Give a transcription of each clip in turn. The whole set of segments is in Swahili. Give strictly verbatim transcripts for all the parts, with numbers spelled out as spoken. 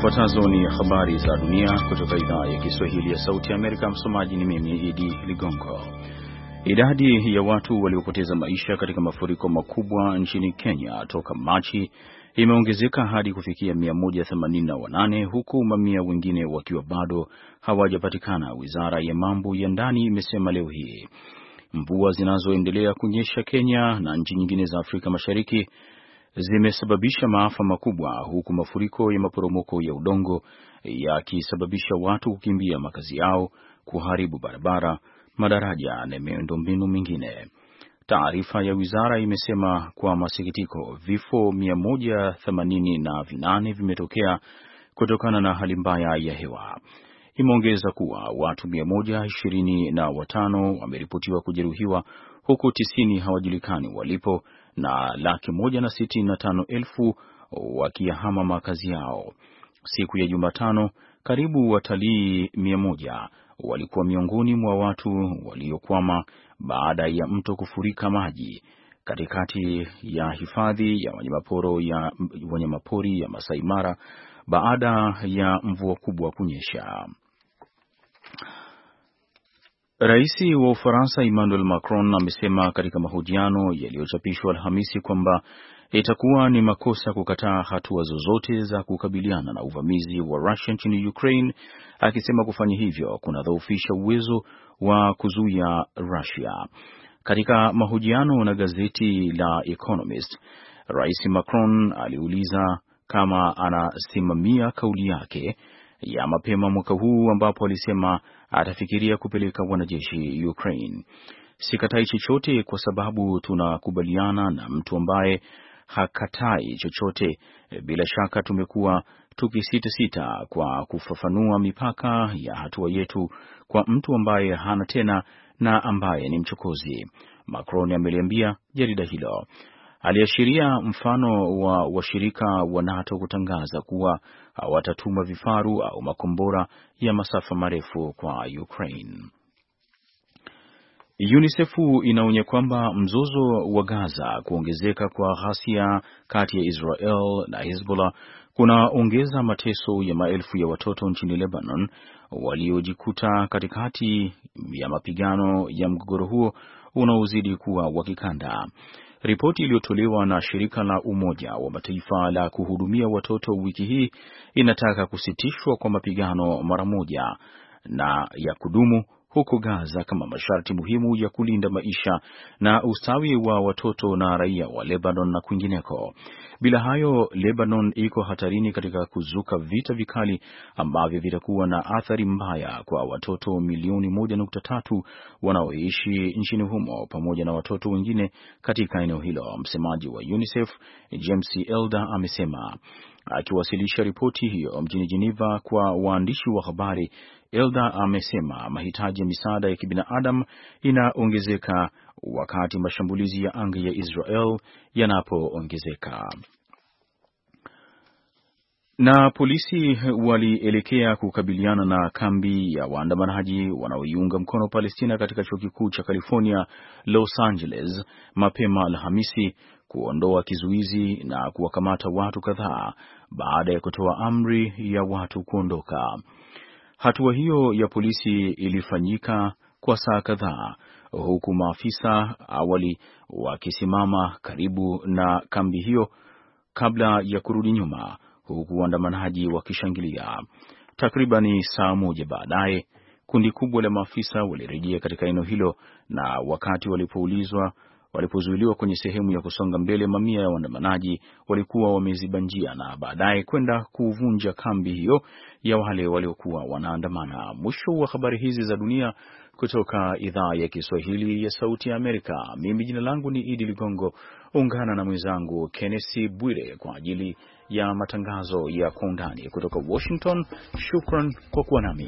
Zifuatazo ni habari za dunia kutoka idhaa ya Kiswahili ya Sauti ya Amerika. Msomaji ni mimi Idi Ligongo. Idadi ya watu waliopoteza maisha katika mafuriko makubwa nchini Kenya toka Machi imeongezeka hadi kufikia mia moja themanini na nane huku mamia wengine wakiwa bado hawajapatikana, wizara ya mambo ya ndani imesema leo hii. Mvua zinazoendelea kunyesha Kenya na nchi nyingine za Afrika Mashariki zimesababisha maafa makubwa, huku mafuriko ya maporomoko ya udongo yakisababisha watu kukimbia makazi yao, kuharibu barabara, madaraja na miundombinu mingine. Taarifa ya wizara imesema kwa masikitiko vifo mia moja themanini na vinane vimetokea kutokana na hali mbaya ya hewa. Imeongeza kuwa watu mia moja ishirini na watano wameripotiwa kujeruhiwa, huku tisini hawajulikani walipo na laki moja na sitini na tano elfu wakiyahama makazi yao. Siku ya Jumatano, karibu watalii mia moja walikuwa miongoni mwa watu waliokwama baada ya mto kufurika maji katikati ya hifadhi ya wanyamapori ya wanyamapori ya Masai Mara baada ya mvua kubwa kunyesha. Rais wa Ufaransa Emmanuel Macron amesema katika mahojiano yaliyochapishwa Alhamisi kwamba itakuwa ni makosa kukataa hatua zozote za kukabiliana na uvamizi wa Russia nchini Ukraine, akisema kufanya hivyo kunadhoofisha uwezo wa kuzuia Russia. Katika mahojiano na gazeti la Economist, Rais Macron aliuliza kama anasimamia kauli yake ya mapema mwaka huu ambapo alisema atafikiria kupeleka wanajeshi Ukraine. Sikatai chochote kwa sababu tunakubaliana na mtu ambaye hakatai chochote. Bila shaka tumekuwa tukisita-sita kwa kufafanua mipaka ya hatua yetu kwa mtu ambaye hana tena na ambaye ni mchokozi, Macron ameliambia jarida hilo. Aliashiria mfano wa washirika wa NATO kutangaza kuwa hawatatuma vifaru au makombora ya masafa marefu kwa Ukraine. UNICEF inaonya kwamba mzozo wa Gaza, kuongezeka kwa ghasia kati ya Israel na Hezbollah kunaongeza mateso ya maelfu ya watoto nchini Lebanon waliojikuta katikati ya mapigano ya mgogoro huo unaozidi kuwa wa kikanda. Ripoti iliyotolewa na shirika la Umoja wa Mataifa la kuhudumia watoto wiki hii inataka kusitishwa kwa mapigano mara moja na ya kudumu huko Gaza kama masharti muhimu ya kulinda maisha na ustawi wa watoto na raia wa Lebanon na kwingineko. Bila hayo, Lebanon iko hatarini katika kuzuka vita vikali ambavyo vitakuwa na athari mbaya kwa watoto milioni moja nukta tatu wanaoishi nchini humo pamoja na watoto wengine katika eneo hilo. Msemaji wa UNICEF James Elder amesema akiwasilisha ripoti hiyo mjini Geneva kwa waandishi wa habari. Elder amesema mahitaji ya misaada ya kibinadamu inaongezeka wakati mashambulizi ya anga ya Israel yanapoongezeka. Na polisi walielekea kukabiliana na kambi ya waandamanaji wanaoiunga mkono Palestina katika chuo kikuu cha California Los Angeles mapema Alhamisi, kuondoa kizuizi na kuwakamata watu kadhaa baada ya kutoa amri ya watu kuondoka. Hatua hiyo ya polisi ilifanyika kwa saa kadhaa, huku maafisa awali wakisimama karibu na kambi hiyo kabla ya kurudi nyuma, huku waandamanaji wakishangilia. Takribani saa moja baadaye, kundi kubwa la maafisa walirejea katika eneo hilo, na wakati walipoulizwa walipozuiliwa kwenye sehemu ya kusonga mbele, mamia ya waandamanaji walikuwa wameziba njia na baadaye kwenda kuvunja kambi hiyo ya wale waliokuwa wanaandamana. Mwisho wa habari hizi za dunia kutoka idhaa ya Kiswahili ya Sauti ya Amerika. Mimi jina langu ni Idi Ligongo. Ungana na mwenzangu Kenneth Bwire kwa ajili ya matangazo ya Kwa Undani kutoka Washington. Shukran kwa kuwa nami.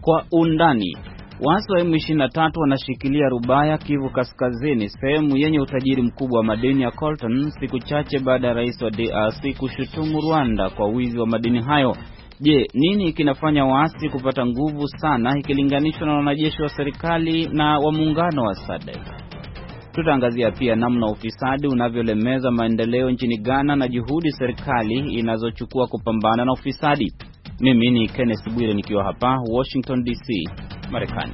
Kwa undani. Waasi wa M ishirini na tatu wanashikilia Rubaya, Kivu Kaskazini, sehemu yenye utajiri mkubwa wa madini ya coltan, siku chache baada ya rais wa D R C kushutumu Rwanda kwa wizi wa madini hayo. Je, nini kinafanya waasi kupata nguvu sana ikilinganishwa na wanajeshi wa serikali na wa muungano wa S A D C? Tutaangazia pia namna ufisadi unavyolemeza maendeleo nchini Ghana na juhudi serikali inazochukua kupambana na ufisadi. Mimi ni Kenneth Bwire nikiwa hapa Washington D C, Marekani.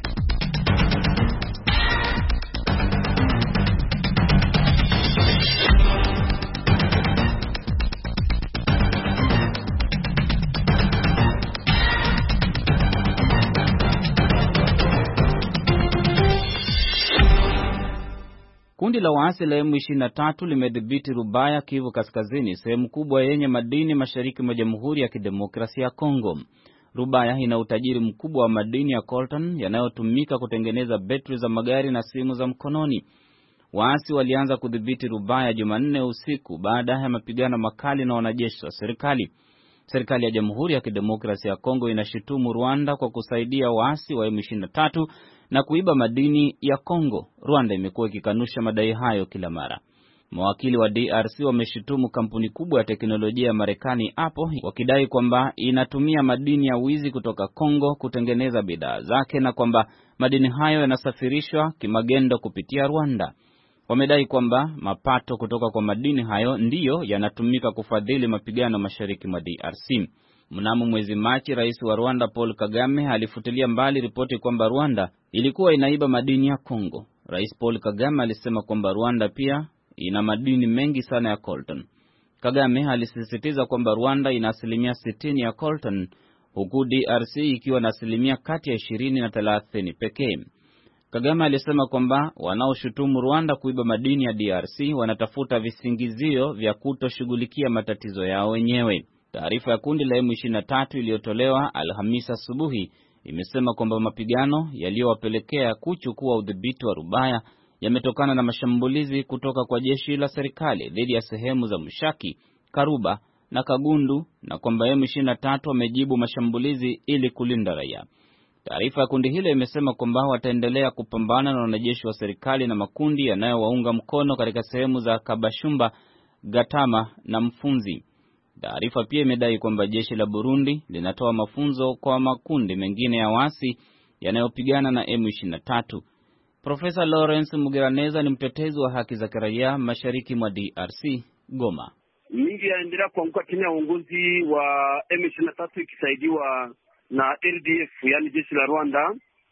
Kundi la waasi la M ishirini na tatu limedhibiti Rubaya, Kivu Kaskazini, sehemu kubwa yenye madini mashariki mwa Jamhuri ya Kidemokrasia ya Kongo. Rubaya ina utajiri mkubwa wa madini ya coltan yanayotumika kutengeneza betri za magari na simu za mkononi. Waasi walianza kudhibiti Rubaya Jumanne usiku baada ya mapigano makali na wanajeshi wa serikali. Serikali ya Jamhuri ya Kidemokrasia ya Kongo inashutumu Rwanda kwa kusaidia waasi wa M ishirini na tatu na kuiba madini ya Kongo. Rwanda imekuwa ikikanusha madai hayo kila mara. Mawakili wa D R C wameshutumu kampuni kubwa ya teknolojia ya Marekani Apple wakidai kwamba inatumia madini ya wizi kutoka Kongo kutengeneza bidhaa zake na kwamba madini hayo yanasafirishwa kimagendo kupitia Rwanda. Wamedai kwamba mapato kutoka kwa madini hayo ndiyo yanatumika kufadhili mapigano mashariki mwa D R C. Mnamo mwezi Machi, rais wa Rwanda Paul Kagame alifutilia mbali ripoti kwamba Rwanda ilikuwa inaiba madini ya Kongo. Rais Paul Kagame alisema kwamba Rwanda pia ina madini mengi sana ya coltan. Kagame alisisitiza kwamba Rwanda ina asilimia sitini ya coltan, huku D R C ikiwa na asilimia kati ya ishirini na thelathini pekee. Kagame alisema kwamba wanaoshutumu Rwanda kuiba madini ya D R C wanatafuta visingizio vya kutoshughulikia matatizo yao wenyewe. Taarifa ya kundi la M ishirini na tatu iliyotolewa Alhamisi asubuhi imesema kwamba mapigano yaliyowapelekea kuchukua udhibiti wa Rubaya yametokana na mashambulizi kutoka kwa jeshi la serikali dhidi ya sehemu za Mushaki, Karuba na Kagundu, na kwamba M ishirini na tatu wamejibu mashambulizi ili kulinda raia. Taarifa ya kundi hilo imesema kwamba wataendelea kupambana na wanajeshi wa serikali na makundi yanayowaunga mkono katika sehemu za Kabashumba, Gatama na Mfunzi. Taarifa pia imedai kwamba jeshi la Burundi linatoa mafunzo kwa makundi mengine ya waasi yanayopigana na M ishirini na tatu. Profesa Lawrence Mugiraneza ni mtetezi wa haki za kiraia mashariki mwa D R C, Goma. Mingi yaendelea kuanguka chini ya uongozi wa M ishirini na tatu ikisaidiwa na R D F, yani jeshi la Rwanda.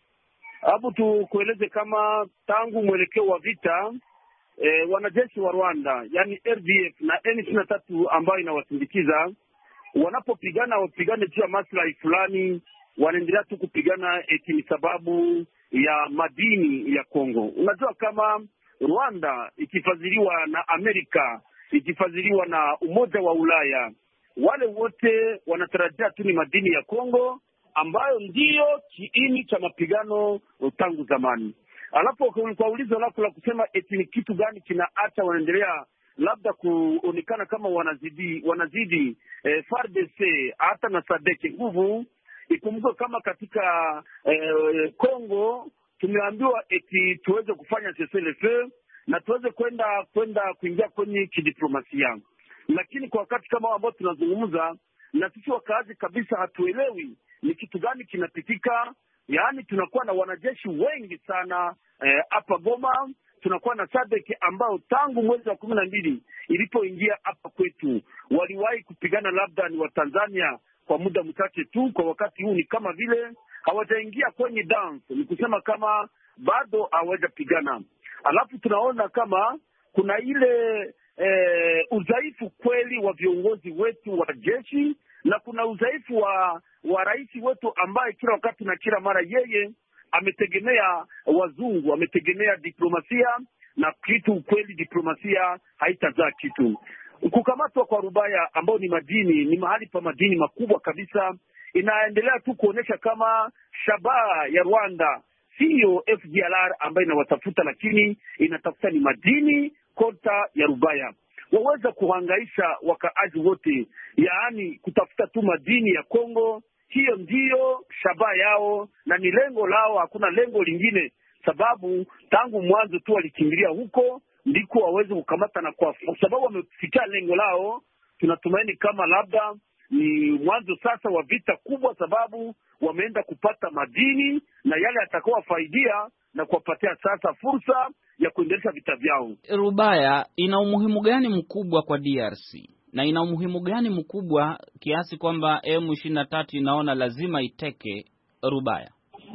Hapo tukueleze kama tangu mwelekeo wa vita e, wanajeshi wa Rwanda yani R D F na M ishirini na tatu ambayo inawasindikiza wanapopigana wapigane juu ya maslahi fulani, wanaendelea tu kupigana eti ni sababu ya madini ya Kongo. Unajua kama Rwanda ikifadhiliwa na Amerika, ikifadhiliwa na Umoja wa Ulaya, wale wote wanatarajia tu ni madini ya Kongo ambayo ndiyo kiini cha mapigano tangu zamani. Alapo kwa ulizo lako la kusema eti ni kitu gani kinaacha wanaendelea labda kuonekana kama wanazidi wanazidi eh, F A R D C hata na S A D C nguvu, ikumbuke kama katika eh, Kongo tumeambiwa eti tuweze kufanya cessez-le-feu na tuweze kwenda kwenda kuingia kwenye kidiplomasia. Lakini kwa wakati kama ambao tunazungumza, na sisi wakaazi kabisa hatuelewi ni kitu gani kinapitika. Yaani tunakuwa na wanajeshi wengi sana hapa eh, Goma. Tunakuwa na S A D C ambao tangu mwezi wa kumi na mbili ilipoingia hapa kwetu waliwahi kupigana labda ni wa Tanzania kwa muda mchache tu. Kwa wakati huu ni kama vile hawajaingia kwenye dance, ni kusema kama bado hawajapigana. Alafu tunaona kama kuna ile eh, udhaifu kweli wa viongozi wetu wa jeshi, na kuna udhaifu wa wa rais wetu ambaye kila wakati na kila mara yeye ametegemea wazungu, ametegemea diplomasia, na kitu kweli diplomasia haitazaa kitu. Kukamatwa kwa Rubaya ambao ni madini, ni mahali pa madini makubwa kabisa, inaendelea tu kuonesha kama shabaha ya Rwanda sio F D L R ambayo inawatafuta, lakini inatafuta ni madini kota ya Rubaya. Waweza kuhangaisha wakaaji wote, yaani kutafuta tu madini ya Kongo. hiyo ndiyo shabaha yao na ni lengo lao, hakuna lengo lingine, sababu tangu mwanzo tu walikimbilia huko ndiko waweze kukamata, na kwa sababu wamefikia lengo lao, tunatumaini kama labda ni mwanzo sasa wa vita kubwa, sababu wameenda kupata madini na yale atakayowafaidia na kuwapatia sasa fursa ya kuendelea vita vyao. Rubaya ina umuhimu gani mkubwa kwa D R C? Na ina umuhimu gani mkubwa kiasi kwamba M ishirini na tatu inaona lazima iteke Rubaya?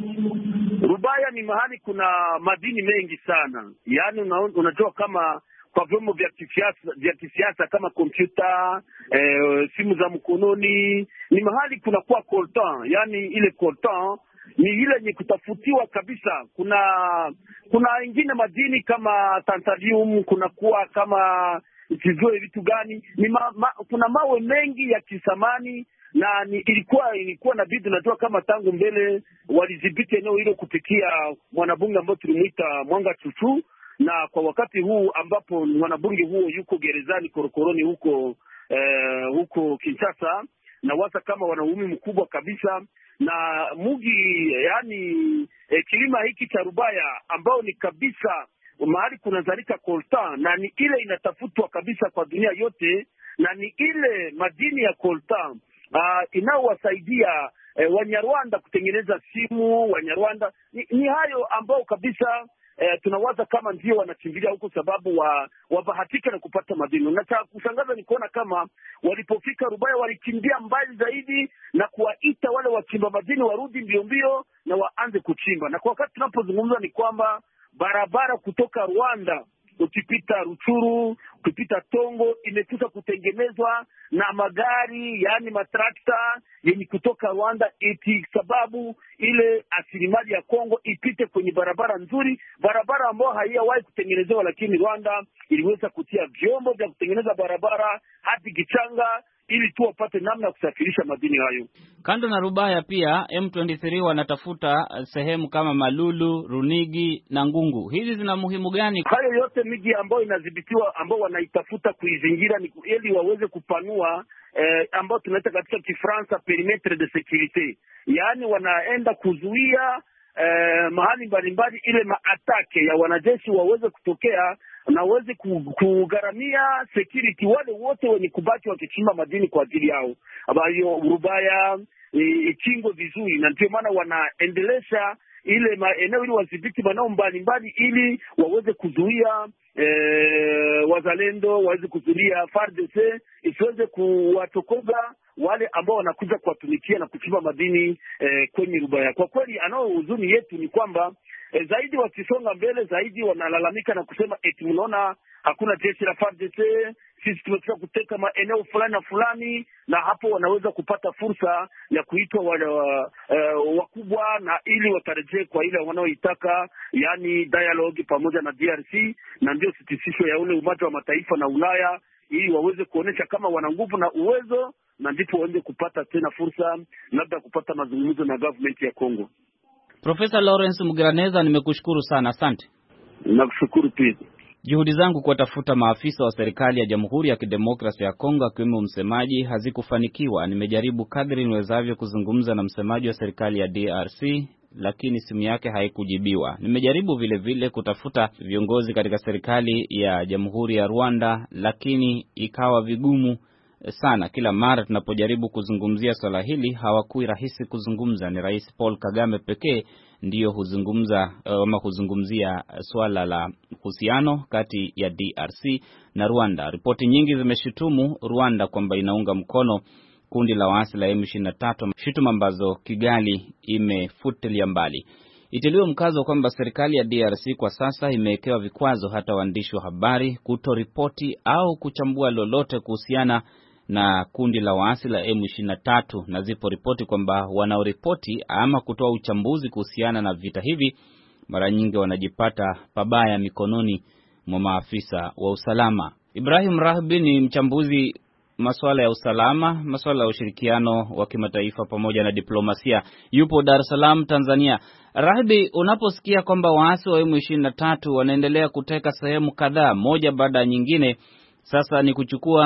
Rubaya ni mahali kuna madini mengi sana. Yaani una, unajua kama kwa vyombo vya kisiasa vya kisiasa kama kompyuta, eh, simu za mkononi, ni mahali kuna kuwa coltan, yani ile coltan ni ile yenye kutafutiwa kabisa. Kuna kuna ingine madini kama tantalum, kuna kuwa kama sijue vitu gani, ni ma, ma, kuna mawe mengi ya kisamani, na ni, ilikuwa ilikuwa na bidii. Najua kama tangu mbele walidhibiti eneo hilo kupitia mwanabunge ambao tulimuita Mwanga Chuchu, na kwa wakati huu ambapo mwanabunge huo yuko gerezani korokoroni huko eh, huko Kinshasa, na wasa kama wanaume mkubwa kabisa na mugi, yani eh, kilima hiki cha Rubaya ambao ni kabisa mahali kunazalika coltan, na ni ile inatafutwa kabisa kwa dunia yote, na ni ile madini ya coltan uh, inaowasaidia eh, Wanyarwanda kutengeneza simu. Wanyarwanda ni, ni hayo ambao kabisa eh, tunawaza kama ndio wanakimbilia huko sababu wa wabahatika na kupata madini. Na cha kushangaza ni kuona kama walipofika Rubaya walikimbia mbali zaidi na kuwaita wale wachimba madini warudi mbio mbio na waanze kuchimba. Na kwa wakati tunapozungumza ni kwamba barabara kutoka Rwanda ukipita Ruchuru, ukipita Tongo imekuja kutengenezwa na magari, yani matrakta yenye kutoka Rwanda, eti sababu ile asilimali ya Kongo ipite kwenye barabara nzuri, barabara ambayo haijawahi kutengenezewa, lakini Rwanda iliweza kutia vyombo vya kutengeneza barabara hadi Gichanga ili tu wapate namna ya kusafirisha madini hayo. Kando na Rubaya pia M ishirini na tatu wanatafuta sehemu kama Malulu, Runigi na Ngungu. Hizi zina muhimu gani? Hayo yote miji ambayo inadhibitiwa, ambao wanaitafuta kuizingira ni ili waweze kupanua eh, ambao tunaita katika Kifaransa perimetre de sécurité. Yaani wanaenda kuzuia eh, mahali mbalimbali ile maatake ya wanajeshi waweze kutokea na waweze kugharamia security wale wote wenye kubaki wakichimba madini kwa ajili yao. Abayo Rubaya ikingo vizuri, na ndio maana wanaendelesha ile maeneo ili wadhibiti manao mbalimbali ili waweze kuzuia e, wazalendo, waweze kuzuia F A R D C isiweze kuwatokoza wale ambao wanakuja kuwatumikia na kuchimba madini e, kwenye Rubaya. Kwa kweli anao huzuni yetu ni kwamba e, zaidi wakisonga mbele zaidi wanalalamika na kusema eti mnaona hakuna jeshi la F A R D C, sisi tumetoka kuteka maeneo fulani na fulani, na hapo wanaweza kupata fursa ya kuitwa wale uh, wakubwa na ili watarejee kwa ile wanaoitaka, yani dialogue pamoja na D R C, na ndio sitisisho ya ule Umoja wa Mataifa na Ulaya, ili waweze kuonesha kama wana nguvu na uwezo, na ndipo waende kupata tena fursa labda kupata mazungumzo na government ya Kongo. Profesa Lawrence Mugiraneza, nimekushukuru sana, asante. Nakushukuru pia. Juhudi zangu kuwatafuta maafisa wa serikali ya Jamhuri ya Kidemokrasia ya Kongo akiwemo msemaji hazikufanikiwa. Nimejaribu kadri niwezavyo kuzungumza na msemaji wa serikali ya D R C, lakini simu yake haikujibiwa. Nimejaribu vile vile kutafuta viongozi katika serikali ya Jamhuri ya Rwanda, lakini ikawa vigumu sana. Kila mara tunapojaribu kuzungumzia swala hili hawakui rahisi kuzungumza. Ni Rais Paul Kagame pekee ndiyo huzungumza ama uh, huzungumzia swala la uhusiano kati ya D R C na Rwanda. Ripoti nyingi zimeshutumu Rwanda kwamba inaunga mkono kundi la waasi la M ishirini na tatu, shutuma ambazo Kigali imefutilia mbali. Itiliwe mkazo kwamba serikali ya D R C kwa sasa imewekewa vikwazo hata waandishi wa habari kutoripoti au kuchambua lolote kuhusiana na kundi la waasi la M ishirini na tatu, na zipo ripoti kwamba wanaoripoti ama kutoa uchambuzi kuhusiana na vita hivi mara nyingi wanajipata pabaya mikononi mwa maafisa wa usalama. Ibrahim Rahbi ni mchambuzi masuala ya usalama, masuala ya ushirikiano wa kimataifa pamoja na diplomasia. Yupo Dar es Salaam, Tanzania. Rahbi, unaposikia kwamba waasi wa M ishirini na tatu wanaendelea kuteka sehemu kadhaa moja baada ya nyingine, sasa ni kuchukua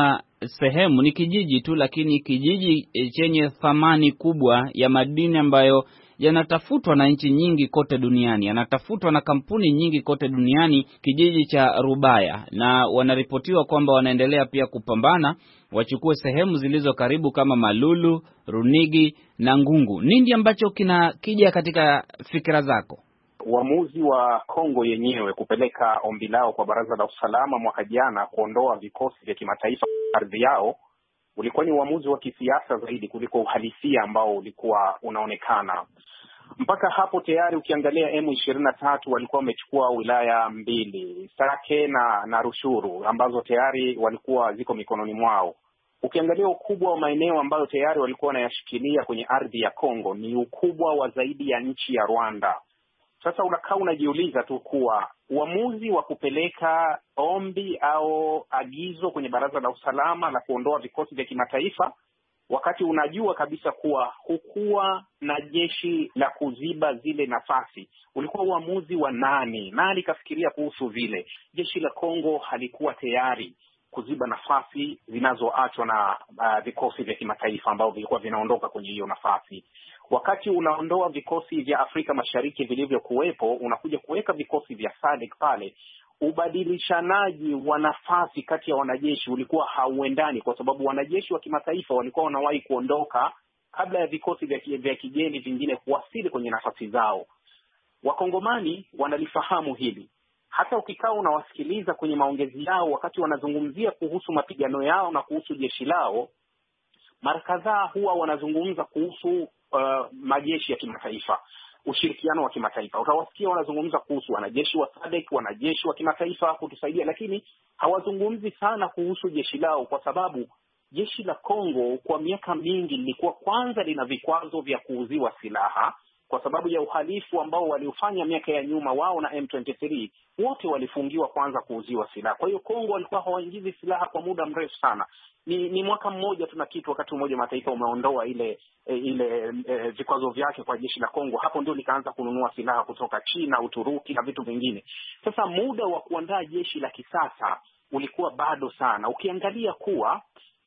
sehemu, ni kijiji tu, lakini kijiji chenye thamani kubwa ya madini ambayo yanatafutwa na nchi nyingi kote duniani, yanatafutwa na kampuni nyingi kote duniani, kijiji cha Rubaya, na wanaripotiwa kwamba wanaendelea pia kupambana wachukue sehemu zilizo karibu kama Malulu, Runigi na Ngungu. Nini ambacho kinakija katika fikra zako? Uamuzi wa Kongo yenyewe kupeleka ombi lao kwa Baraza la Usalama mwaka jana kuondoa vikosi vya kimataifa ardhi yao ulikuwa ni uamuzi wa kisiasa zaidi kuliko uhalisia ambao ulikuwa unaonekana. Mpaka hapo tayari ukiangalia M ishirini na tatu walikuwa wamechukua wilaya mbili, Sake na, na Rushuru, ambazo tayari walikuwa ziko mikononi mwao. Ukiangalia ukubwa wa maeneo ambayo tayari walikuwa wanayashikilia kwenye ardhi ya Kongo ni ukubwa wa zaidi ya nchi ya Rwanda. Sasa unakaa unajiuliza tu kuwa uamuzi wa kupeleka ombi au agizo kwenye Baraza la Usalama la kuondoa vikosi vya kimataifa, wakati unajua kabisa kuwa hukuwa na jeshi la kuziba zile nafasi, ulikuwa uamuzi wa nani? Nani kafikiria kuhusu vile? Jeshi la Kongo halikuwa tayari kuziba nafasi zinazoachwa na uh, vikosi vya kimataifa ambao vilikuwa vinaondoka kwenye hiyo nafasi. Wakati unaondoa vikosi vya Afrika Mashariki vilivyokuwepo, unakuja kuweka vikosi vya S A D C pale, ubadilishanaji wa nafasi kati ya wanajeshi ulikuwa hauendani, kwa sababu wanajeshi wa kimataifa walikuwa wanawahi kuondoka kabla ya vikosi vya, vya kigeni vingine kuwasili kwenye nafasi zao. Wakongomani wanalifahamu hili. Hata ukikaa unawasikiliza kwenye maongezi yao wakati wanazungumzia kuhusu mapigano yao na kuhusu jeshi lao, mara kadhaa huwa wanazungumza kuhusu uh, majeshi ya kimataifa, ushirikiano wa kimataifa. Utawasikia wanazungumza kuhusu wanajeshi wa S A D C, wanajeshi wa kimataifa kutusaidia, lakini hawazungumzi sana kuhusu jeshi lao, kwa sababu jeshi la Kongo kwa miaka mingi lilikuwa kwanza lina vikwazo vya kuuziwa silaha kwa sababu ya uhalifu ambao waliofanya miaka ya nyuma. Wao na M ishirini na tatu wote walifungiwa kwanza kuuziwa silaha. Kwa hiyo Kongo walikuwa hawaingizi silaha kwa muda mrefu sana. Ni, ni mwaka mmoja tuna kitu wakati Umoja Mataifa umeondoa ile ile e, vikwazo vyake kwa jeshi la Kongo. Hapo ndio likaanza kununua silaha kutoka China, Uturuki na vitu vingine. Sasa muda wa kuandaa jeshi la kisasa ulikuwa bado sana. Ukiangalia kuwa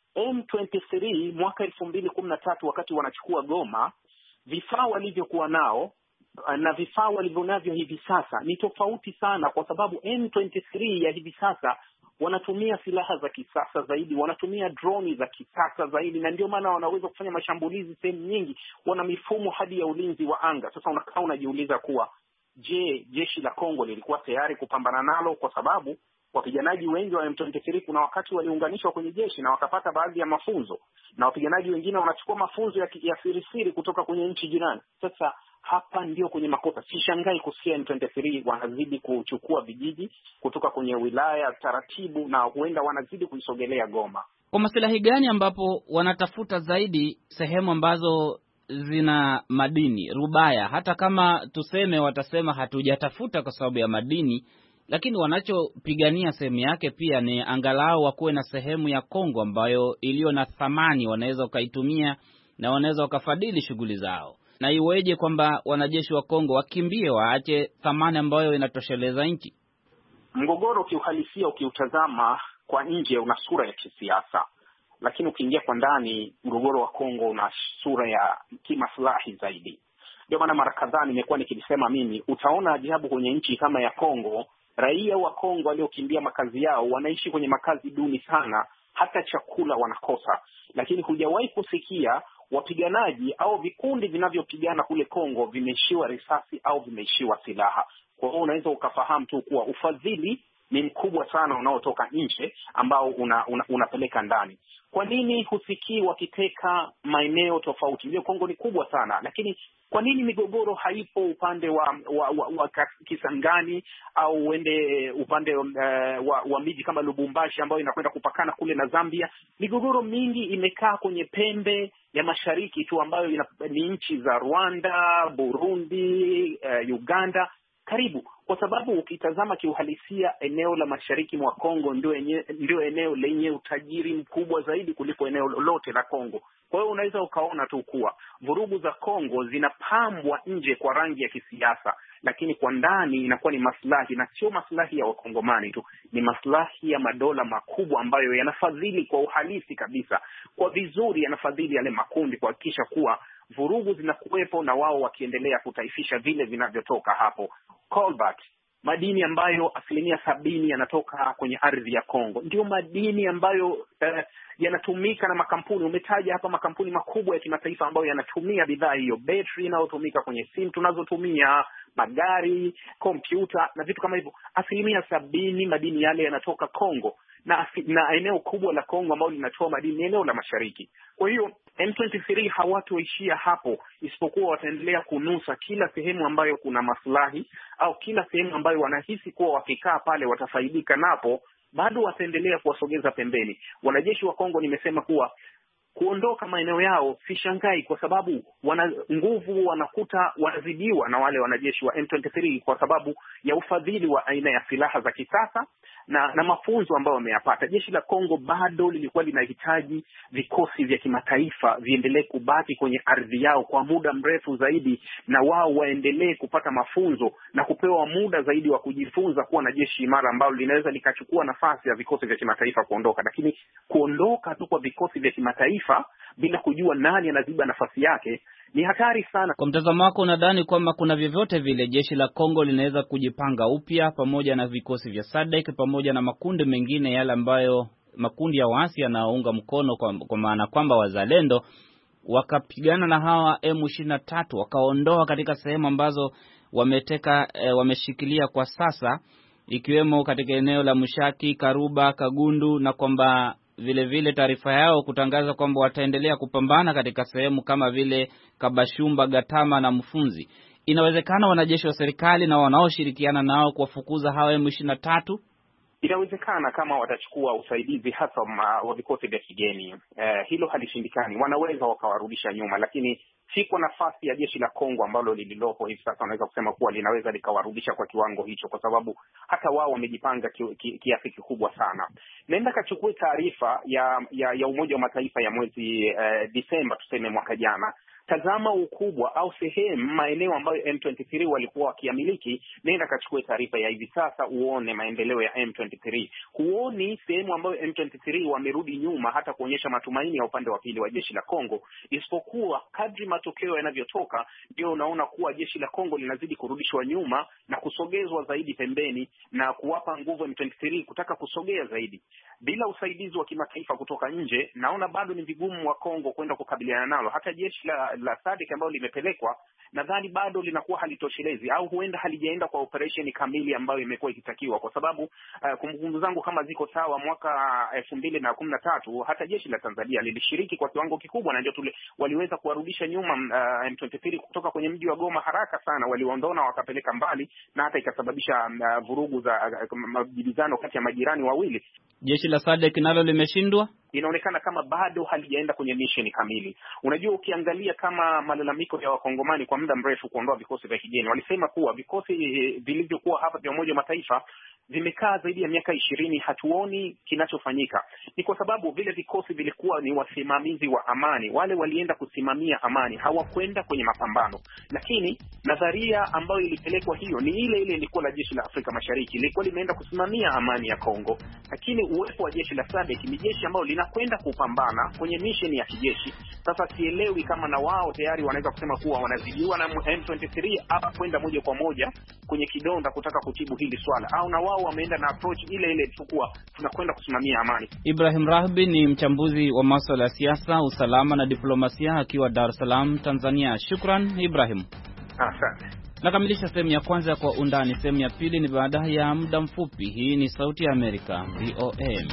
M ishirini na tatu mwaka elfu mbili kumi na tatu wakati wanachukua Goma, vifaa walivyokuwa nao na vifaa walivyonavyo hivi sasa ni tofauti sana, kwa sababu M ishirini na tatu ya hivi sasa wanatumia silaha za kisasa zaidi, wanatumia droni za kisasa zaidi, na ndio maana wanaweza kufanya mashambulizi sehemu nyingi, wana mifumo hadi ya ulinzi wa anga. Sasa unakaa unajiuliza kuwa je, jeshi la Kongo lilikuwa tayari kupambana nalo? Kwa sababu wapiganaji wengi wa M ishirini na tatu kuna wakati waliunganishwa kwenye jeshi na wakapata baadhi ya mafunzo, na wapiganaji wengine wanachukua mafunzo ya, ya sirisiri kutoka kwenye nchi jirani. Sasa hapa ndio kwenye makosa. Sishangai kusikia M ishirini na tatu wanazidi kuchukua vijiji kutoka kwenye wilaya taratibu, na huenda wanazidi kuisogelea Goma. Kwa maslahi gani ambapo wanatafuta zaidi sehemu ambazo zina madini? Rubaya, hata kama tuseme watasema hatujatafuta kwa sababu ya madini, lakini wanachopigania sehemu yake pia ni angalau wakuwe na sehemu ya Kongo ambayo iliyo na thamani, wanaweza wakaitumia na wanaweza wakafadhili shughuli zao. Na iweje kwamba wanajeshi wa Kongo wakimbie, waache thamani ambayo inatosheleza nchi? Mgogoro kiuhalisia ukiutazama kwa nje una sura ya kisiasa, lakini ukiingia kwa ndani mgogoro wa Kongo una sura ya kimaslahi zaidi. Ndio maana mara kadhaa nimekuwa nikilisema mimi, utaona ajabu kwenye nchi kama ya Kongo, raia wa Kongo waliokimbia makazi yao wanaishi kwenye makazi duni sana, hata chakula wanakosa. Lakini hujawahi kusikia wapiganaji au vikundi vinavyopigana kule Kongo vimeishiwa risasi au vimeishiwa silaha. Kwa hiyo unaweza ukafahamu tu kuwa ufadhili ni mkubwa sana unaotoka nje ambao una, una, unapeleka ndani. Kwa nini husikii wakiteka maeneo tofauti? Ndio, Kongo ni kubwa sana, lakini kwa nini migogoro haipo upande wa, wa, wa, wa Kisangani au uende upande uh, wa, wa miji kama Lubumbashi ambayo inakwenda kupakana kule na Zambia? Migogoro mingi imekaa kwenye pembe ya mashariki tu ambayo ina, ni nchi za Rwanda, Burundi, uh, Uganda. karibu, kwa sababu ukitazama kiuhalisia eneo la mashariki mwa Kongo ndio enye, ndio eneo lenye utajiri mkubwa zaidi kuliko eneo lote la Kongo. Kwa hiyo unaweza ukaona tu kuwa vurugu za Kongo zinapambwa nje kwa rangi ya kisiasa, lakini kwa ndani inakuwa ni maslahi, na sio maslahi ya wakongomani tu, ni maslahi ya madola makubwa ambayo yanafadhili kwa uhalisi kabisa, kwa vizuri yanafadhili yale makundi kuhakikisha kuwa vurugu zinakuwepo na wao wakiendelea kutaifisha vile vinavyotoka hapo. Cobalt, madini ambayo asilimia sabini yanatoka kwenye ardhi ya Kongo, ndio madini ambayo eh, yanatumika na makampuni. Umetaja hapa makampuni makubwa ya kimataifa ambayo yanatumia bidhaa hiyo, betri inayotumika kwenye simu tunazotumia, magari, kompyuta na vitu kama hivyo. Asilimia sabini madini yale yanatoka Kongo, na na eneo kubwa la Kongo ambalo linatoa madini eneo la mashariki. Kwa hiyo M ishirini na tatu hawatoishia hapo, isipokuwa wataendelea kunusa kila sehemu ambayo kuna maslahi au kila sehemu ambayo wanahisi kuwa wakikaa pale watafaidika napo, bado wataendelea kuwasogeza pembeni. Wanajeshi wa Kongo, nimesema kuwa kuondoka maeneo yao si shangai, kwa sababu wana nguvu, wanakuta wanazidiwa na wale wanajeshi wa M ishirini na tatu kwa sababu ya ufadhili wa aina ya silaha za kisasa na na mafunzo ambayo wameyapata. Jeshi la Kongo bado lilikuwa linahitaji vikosi vya kimataifa viendelee kubaki kwenye ardhi yao kwa muda mrefu zaidi, na wao waendelee kupata mafunzo na kupewa muda zaidi wa kujifunza kuwa na jeshi imara ambalo linaweza likachukua nafasi ya vikosi vya kimataifa kuondoka. Lakini kuondoka tu kwa vikosi vya kimataifa bila kujua nani anaziba nafasi yake ni hatari sana. Kwa mtazamo wako, unadhani kwamba kuna vyovyote vile jeshi la Kongo linaweza kujipanga upya pamoja na vikosi vya S A D C pamoja na makundi mengine yale ambayo makundi ya waasi yanaunga mkono, kwa, kwa maana kwamba wazalendo wakapigana na hawa M ishirini na tatu wakaondoa katika sehemu ambazo wameteka e, wameshikilia kwa sasa, ikiwemo katika eneo la Mushaki, Karuba, Kagundu, na kwamba vile vile taarifa yao kutangaza kwamba wataendelea kupambana katika sehemu kama vile Kabashumba, Gatama na Mfunzi. Inawezekana wanajeshi wa serikali na wanaoshirikiana nao kuwafukuza hawa M ishirini na tatu? Inawezekana kama watachukua usaidizi hasa wa vikosi vya kigeni. Eh, hilo halishindikani. Wanaweza wakawarudisha nyuma, lakini si kwa nafasi ya jeshi la Kongo ambalo lililopo hivi sasa wanaweza kusema kuwa linaweza likawarudisha kwa kiwango hicho, kwa sababu hata wao wamejipanga kiasi ki, ki kikubwa sana. Naenda kachukue taarifa ya, ya ya Umoja wa Mataifa ya mwezi eh, Disemba tuseme mwaka jana. Tazama ukubwa au sehemu maeneo ambayo M ishirini na tatu walikuwa wakiamiliki. Nenda kachukue taarifa ya hivi sasa uone maendeleo ya M ishirini na tatu. Huoni sehemu ambayo M ishirini na tatu wamerudi nyuma hata kuonyesha matumaini ya upande wa pili wa jeshi la Kongo, isipokuwa kadri matokeo yanavyotoka ndio unaona kuwa jeshi la Kongo linazidi kurudishwa nyuma na kusogezwa zaidi pembeni, na kuwapa nguvu M ishirini na tatu kutaka kusogea zaidi. Bila usaidizi wa kimataifa kutoka nje, naona bado ni vigumu wa Kongo kwenda kukabiliana nalo. Hata jeshi la, la S A D C ambalo limepelekwa, nadhani bado linakuwa halitoshelezi, au huenda halijaenda kwa operation kamili ambayo imekuwa ikitakiwa, kwa sababu uh, kumbukumbu zangu kama ziko sawa, mwaka elfu mbili na kumi na tatu hata jeshi la Tanzania lilishiriki kwa kiwango kikubwa, na ndio tule waliweza kuwarudisha nyuma uh, M ishirini na tatu kutoka kwenye mji wa Goma haraka sana. Waliondona wakapeleka mbali, na hata ikasababisha uh, vurugu za uh, majibizano kati ya majirani wawili. Jeshi la S A D C nalo limeshindwa. Inaonekana kama bado halijaenda kwenye mission kamili. Unajua, ukiangalia kama malalamiko ya wakongomani kwa muda mrefu kuondoa vikosi vya kigeni, walisema kuwa vikosi vilivyokuwa hapa vya Umoja wa Mataifa vimekaa zaidi ya miaka ishirini, hatuoni kinachofanyika. Ni kwa sababu vile vikosi vilikuwa ni wasimamizi wa amani, wale walienda kusimamia amani, hawakwenda kwenye mapambano. Lakini nadharia ambayo ilipelekwa hiyo ni ile ile ilikuwa la jeshi la Afrika Mashariki, ilikuwa limeenda kusimamia amani ya Kongo. Lakini uwepo wa jeshi la S A D C ni jeshi ambalo linakwenda kupambana kwenye mission ya kijeshi. Sasa sielewi kama na wao tayari wanaweza kusema kuwa wanazidiwa na M ishirini na tatu hapa kwenda moja kwa moja kwenye kidonda kutaka kutibu hili swala, au na wao wameenda na approach ile ile tukua tunakwenda kusimamia amani. Ibrahim Rahbi ni mchambuzi wa masuala ya siasa, usalama na diplomasia akiwa Dar es Salaam, Tanzania. Shukran Ibrahim. Asante. Nakamilisha sehemu ya kwanza kwa undani. Sehemu ya pili ni baada ya muda mfupi. Hii ni Sauti ya Amerika, V O A.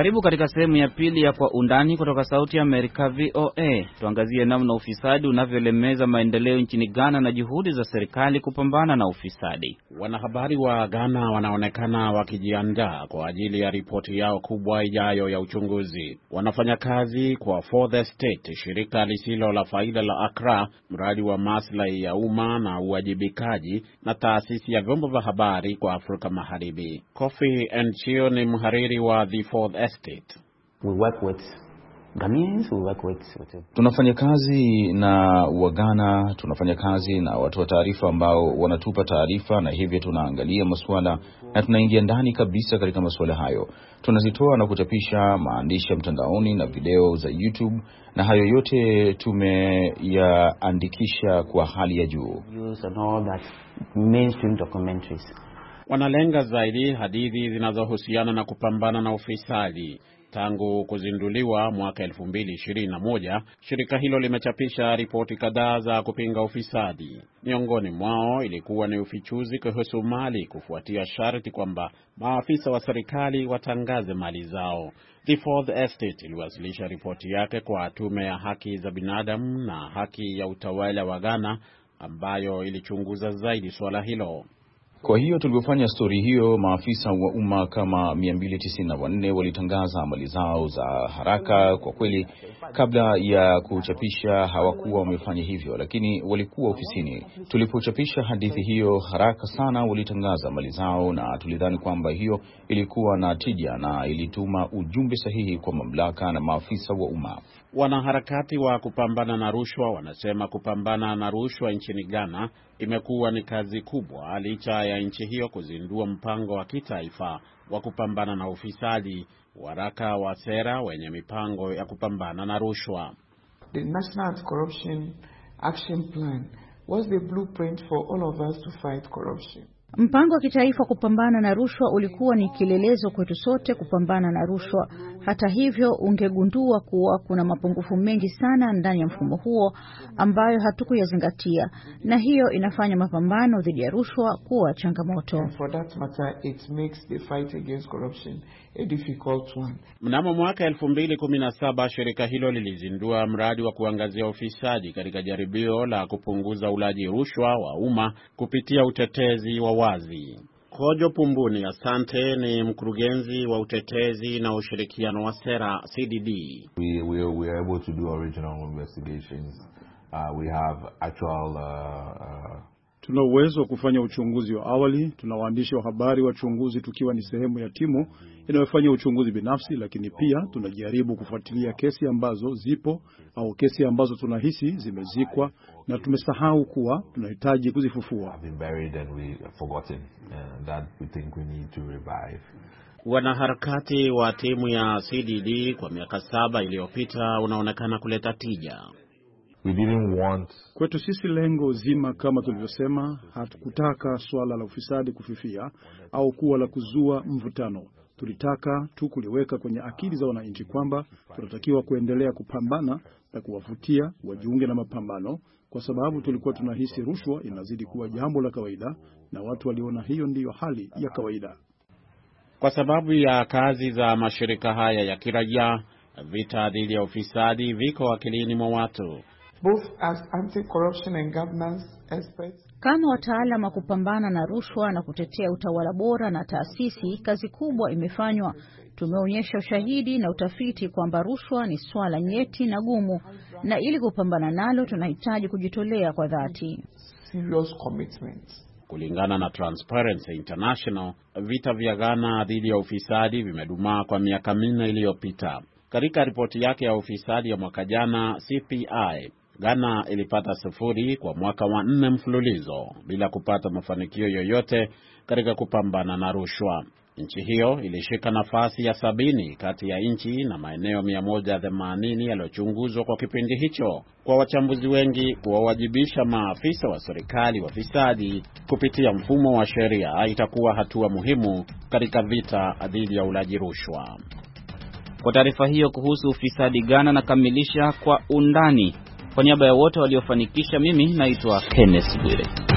Karibu katika sehemu ya pili ya Kwa Undani kutoka Sauti ya Amerika V O A. Tuangazie namna ufisadi unavyolemeza maendeleo nchini Ghana na juhudi za serikali kupambana na ufisadi. Wanahabari wa Ghana wanaonekana wakijiandaa kwa ajili ya ripoti yao kubwa ijayo ya uchunguzi. Wanafanya kazi kwa Fourth Estate, shirika lisilo la faida la Accra, mradi wa maslahi ya umma na uwajibikaji, na taasisi ya vyombo vya habari kwa Afrika Magharibi. Kofi Nchio ni mhariri wa The Fourth Estate. We work with Ghanaians, we work with, with... Tunafanya kazi na Wagana, tunafanya kazi na watu wa taarifa ambao wanatupa taarifa, na hivyo tunaangalia masuala na tunaingia ndani kabisa katika masuala hayo. Tunazitoa na kuchapisha maandishi ya mtandaoni na video za YouTube, na hayo yote tumeyaandikisha kwa hali ya juu. Mainstream documentaries. Wanalenga zaidi hadithi zinazohusiana na kupambana na ufisadi. Tangu kuzinduliwa mwaka elfu mbili ishirini na moja, shirika hilo limechapisha ripoti kadhaa za kupinga ufisadi. Miongoni mwao ilikuwa ni ufichuzi kuhusu mali kufuatia sharti kwamba maafisa wa serikali watangaze mali zao. The Fourth Estate iliwasilisha ripoti yake kwa tume ya haki za binadamu na haki ya utawala wa Ghana, ambayo ilichunguza zaidi swala hilo. Kwa hiyo tulipofanya story hiyo, maafisa wa umma kama mia mbili tisini na nne walitangaza mali zao za haraka. Kwa kweli, kabla ya kuchapisha hawakuwa wamefanya hivyo, lakini walikuwa ofisini. Tulipochapisha hadithi hiyo haraka sana, walitangaza mali zao, na tulidhani kwamba hiyo ilikuwa na tija na ilituma ujumbe sahihi kwa mamlaka na maafisa wa umma. Wanaharakati wa kupambana na rushwa wanasema kupambana na rushwa nchini Ghana imekuwa ni kazi kubwa, licha ya nchi hiyo kuzindua mpango wa kitaifa wa kupambana na ufisadi, waraka wa sera wenye mipango ya kupambana na rushwa. The National Anti-Corruption Action Plan was the blueprint for all of us to fight corruption. Mpango wa kitaifa kupambana na rushwa ulikuwa ni kielelezo kwetu sote kupambana na rushwa. Hata hivyo, ungegundua kuwa kuna mapungufu mengi sana ndani ya mfumo huo ambayo hatukuyazingatia, na hiyo inafanya mapambano dhidi ya rushwa kuwa changamoto. And for that matter, it makes the fight against corruption a difficult one. Mnamo mwaka elfu mbili kumi na saba, shirika hilo lilizindua mradi wa kuangazia ufisadi katika jaribio la kupunguza ulaji rushwa wa umma kupitia utetezi wa wazi. Kojo Pumbuni Asante ni mkurugenzi wa utetezi na ushirikiano wa sera C D D. We, we, we are able to do original investigations. Uh, we have actual uh, uh, Tuna uwezo wa kufanya uchunguzi wa awali. Tuna waandishi wa habari wachunguzi tukiwa ni sehemu ya timu inayofanya uchunguzi binafsi, lakini pia tunajaribu kufuatilia kesi ambazo zipo au kesi ambazo tunahisi zimezikwa na tumesahau kuwa tunahitaji kuzifufua. Wanaharakati wa timu ya C D D kwa miaka saba iliyopita unaonekana kuleta tija. We didn't want... Kwetu sisi lengo zima, kama tulivyosema, hatukutaka swala la ufisadi kufifia au kuwa la kuzua mvutano. Tulitaka tu kuliweka kwenye akili za wananchi kwamba tunatakiwa kuendelea kupambana na kuwavutia wajiunge na mapambano, kwa sababu tulikuwa tunahisi rushwa inazidi kuwa jambo la kawaida, na watu waliona hiyo ndiyo hali ya kawaida. Kwa sababu ya kazi za mashirika haya ya kiraia, vita dhidi ya ufisadi viko akilini mwa watu. Both as anti-corruption and governance experts. Kama wataalamu wa kupambana na rushwa na kutetea utawala bora na taasisi, kazi kubwa imefanywa. Tumeonyesha ushahidi na utafiti kwamba rushwa ni swala nyeti na gumu, na ili kupambana nalo tunahitaji kujitolea kwa dhati. Serious commitment. Kulingana na Transparency International, vita vya Ghana dhidi ya ufisadi vimedumaa kwa miaka minne iliyopita. Katika ripoti yake ya ufisadi ya mwaka jana, C P I, Ghana ilipata sifuri kwa mwaka wa nne mfululizo bila kupata mafanikio yoyote katika kupambana na rushwa. Nchi hiyo ilishika nafasi ya sabini kati ya nchi na maeneo mia moja themanini yaliyochunguzwa kwa kipindi hicho. Kwa wachambuzi wengi, kuwawajibisha maafisa wa serikali wafisadi kupitia mfumo wa sheria itakuwa hatua muhimu katika vita dhidi ya ulaji rushwa. Kwa taarifa hiyo kuhusu ufisadi Ghana nakamilisha Kwa Undani. Kwa niaba ya wote waliofanikisha, mimi naitwa Kenneth Bwire.